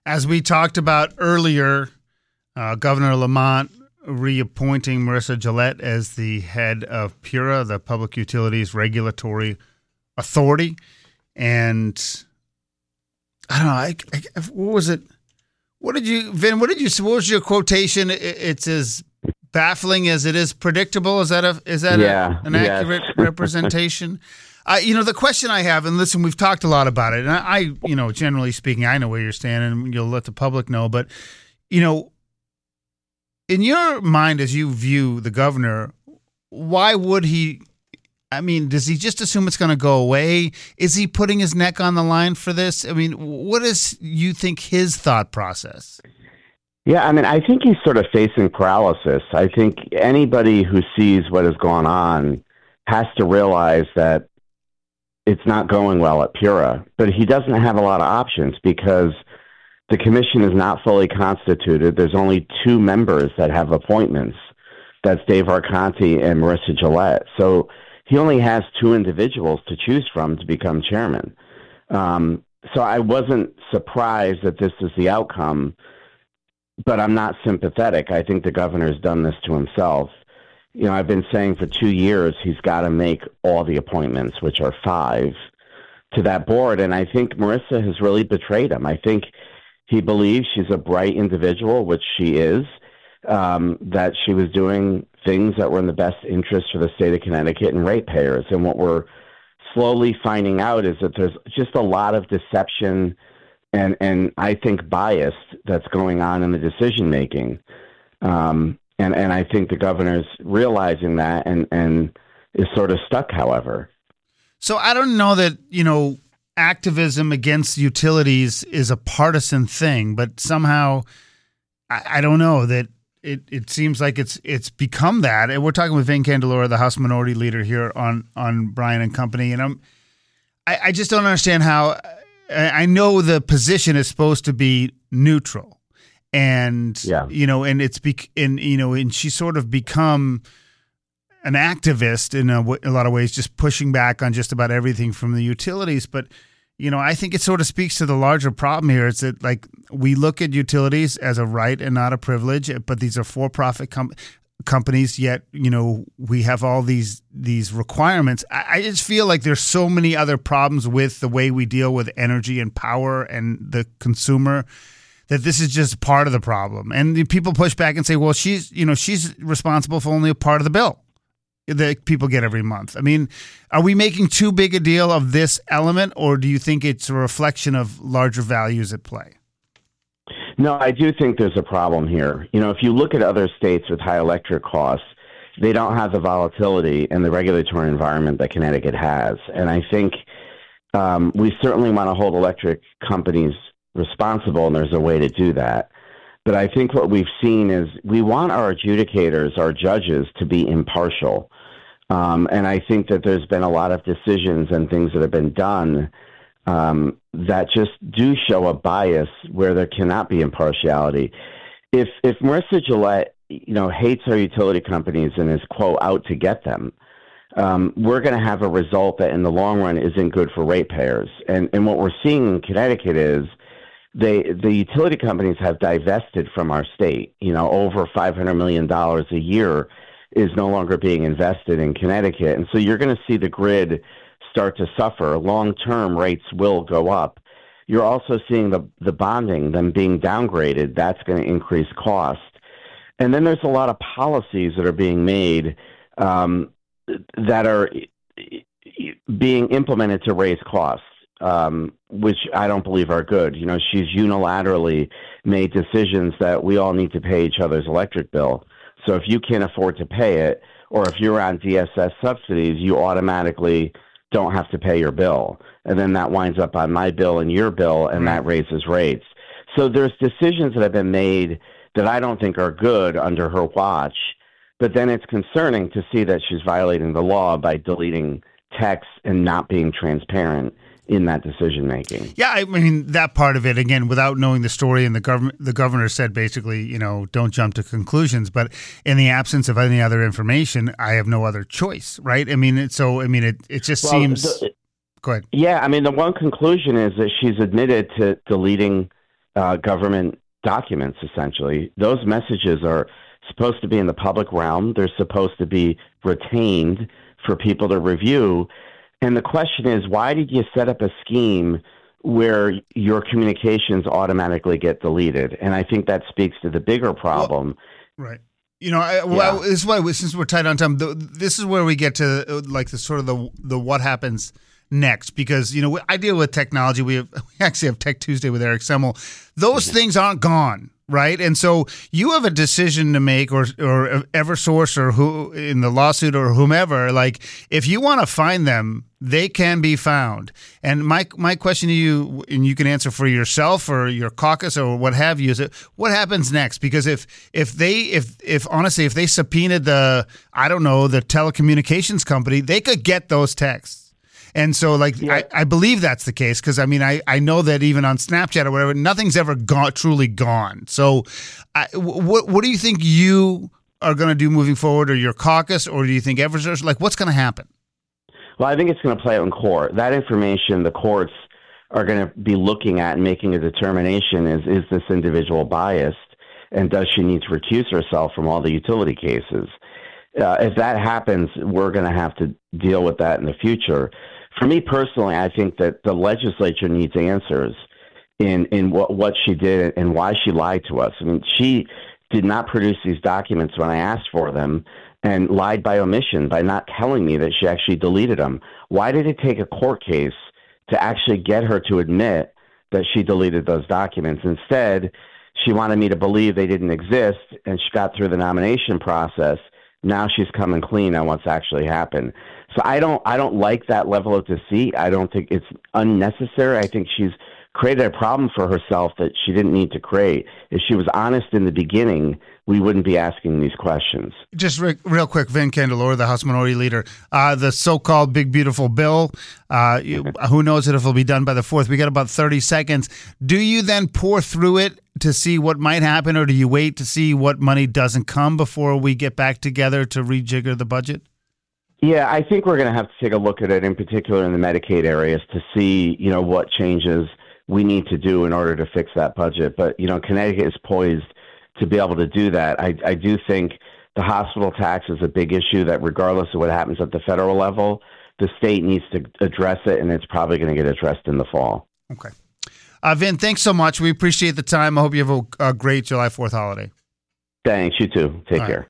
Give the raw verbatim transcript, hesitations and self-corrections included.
As we talked about earlier, uh, Governor Lamont reappointing Marissa Gillette as the head of PURA, the Public Utilities Regulatory Authority. And I don't know, I, I, what was it? What did you, Vin, what did you, what was your quotation? It, it's as baffling as it is predictable. Is that a, is that yeah, a, an yes. accurate representation? I, you know, the question I have, and listen, we've talked a lot about it, and I, I, you know, generally speaking, I know where you're standing, and you'll let the public know, but, you know, in your mind, as you view the governor, why would he, I mean, does he just assume it's going to go away? Is he putting his neck on the line for this? I mean, what is, you think, his thought process? Yeah, I mean, I think he's sort of facing paralysis. I think anybody who sees what has gone on has to realize that it's not going well at PURA, but he doesn't have a lot of options because the commission is not fully constituted. There's only two members that have appointments. That's Dave Arconti and Marissa Gillette. So he only has two individuals to choose from to become chairman. Um, so I wasn't surprised that this is the outcome, but I'm not sympathetic. I think the governor's done this to himself. You know, I've been saying for two years he's got to make all the appointments, which are five, to that board. And I think Marissa has really betrayed him. I think he believes she's a bright individual, which she is, um, that she was doing things that were in the best interest for the state of Connecticut and ratepayers. And what we're slowly finding out is that there's just a lot of deception and, and I think bias that's going on in the decision making. Um, And and I think the governor's realizing that and, and is sort of stuck, however. So I don't know that, you know, activism against utilities is a partisan thing, but somehow I, I don't know that it, it seems like it's it's become that. And we're talking with Vin Candelora, the House Minority Leader here on, on Brian and Company. And I'm I, I just don't understand how I, I know the position is supposed to be neutral. And, yeah. you know, and it's, bec- and, you know, and she's sort of become an activist in a, w- a lot of ways, just pushing back on just about everything from the utilities. But, you know, I think it sort of speaks to the larger problem here. It's that, like, we look at utilities as a right and not a privilege, but these are for-profit com- companies, yet, you know, we have all these, these requirements. I, I just feel like there's so many other problems with the way we deal with energy and power and the consumer, that this is just part of the problem. And people push back and say, well, she's, you know, she's responsible for only a part of the bill that people get every month. I mean, are we making too big a deal of this element, or do you think it's a reflection of larger values at play? No, I do think there's a problem here. You know, if you look at other states with high electric costs, they don't have the volatility and the regulatory environment that Connecticut has. And I think um, we certainly want to hold electric companies responsible, and there's a way to do that. But I think what we've seen is we want our adjudicators, our judges, to be impartial. Um, and I think that there's been a lot of decisions and things that have been done um, that just do show a bias where there cannot be impartiality. If if Marissa Gillette, you know, hates our utility companies and is, quote, out to get them, um, we're going to have a result that in the long run isn't good for ratepayers. And and what we're seeing in Connecticut is They, the utility companies have divested from our state. You know, over five hundred million dollars a year is no longer being invested in Connecticut. And so you're going to see the grid start to suffer. Long-term rates will go up. You're also seeing the, the bonding, them being downgraded. That's going to increase cost. And then there's a lot of policies that are being made um, that are being implemented to raise costs. Um, which I don't believe are good. You know, she's unilaterally made decisions that we all need to pay each other's electric bill. So if you can't afford to pay it, or if you're on D S S subsidies, you automatically don't have to pay your bill. And then that winds up on my bill and your bill, and that raises rates. So there's decisions that have been made that I don't think are good under her watch. But then it's concerning to see that she's violating the law by deleting texts and not being transparent in that decision making. Yeah, I mean, that part of it, again, without knowing the story, and the government, the governor said basically, you know, don't jump to conclusions, but in the absence of any other information, I have no other choice, right? I mean, it, so, I mean, it, it just well, seems... The, Go ahead. Yeah, I mean, the one conclusion is that she's admitted to deleting uh, government documents, essentially. Those messages are supposed to be in the public realm. They're supposed to be retained for people to review. And the question is, why did you set up a scheme where your communications automatically get deleted? And I think that speaks to the bigger problem. Well, right. You know, I, well, yeah. this is why, since we're tight on time, the, this is where we get to like the sort of the the what happens next, because, you know, I deal with technology. We have, we actually have Tech Tuesday with Eric Semmel. Those mm-hmm. things aren't gone, right? And so you have a decision to make, or or EverSource or who in the lawsuit or whomever. Like, if you want to find them, they can be found. And my my question to you, and you can answer for yourself or your caucus or what have you, is it, what happens next? Because if if they if if honestly if they subpoenaed the I don't know the telecommunications company, they could get those texts. And so, like, yeah. I, I believe that's the case, because, I mean, I, I know that even on Snapchat or whatever, nothing's ever gone, truly gone. So I, what what do you think you are going to do moving forward, or your caucus, or do you think EverSource? Like, what's going to happen? Well, I think it's going to play out in court. That information, the courts are going to be looking at and making a determination, is, is this individual biased, and does she need to recuse herself from all the utility cases? Uh, if that happens, we're going to have to deal with that in the future. For me personally, I think that the legislature needs answers in, in what, what she did and why she lied to us. I mean, she did not produce these documents when I asked for them, and lied by omission by not telling me that she actually deleted them. Why did it take a court case to actually get her to admit that she deleted those documents? Instead, she wanted me to believe they didn't exist, and she got through the nomination process. Now she's coming clean on what's actually happened. So I don't I don't like that level of deceit. I don't think it's unnecessary. I think she's created a problem for herself that she didn't need to create. If she was honest in the beginning, we wouldn't be asking these questions. Just re- real quick, Vin Candelora, the House Minority Leader, uh, the so-called big, beautiful bill, uh, you, who knows if it'll be done by the fourth? We got about thirty seconds. Do you then pour through it to see what might happen, or do you wait to see what money doesn't come before we get back together to rejigger the budget? Yeah, I think we're going to have to take a look at it, in particular in the Medicaid areas, to see, you know, what changes we need to do in order to fix that budget. But, you know, Connecticut is poised to be able to do that. I, I do think the hospital tax is a big issue that, regardless of what happens at the federal level, the state needs to address it, and it's probably going to get addressed in the fall. Okay. Uh, Vin, thanks so much. We appreciate the time. I hope you have a, a great July fourth holiday. Thanks. You too. Take All care. Right.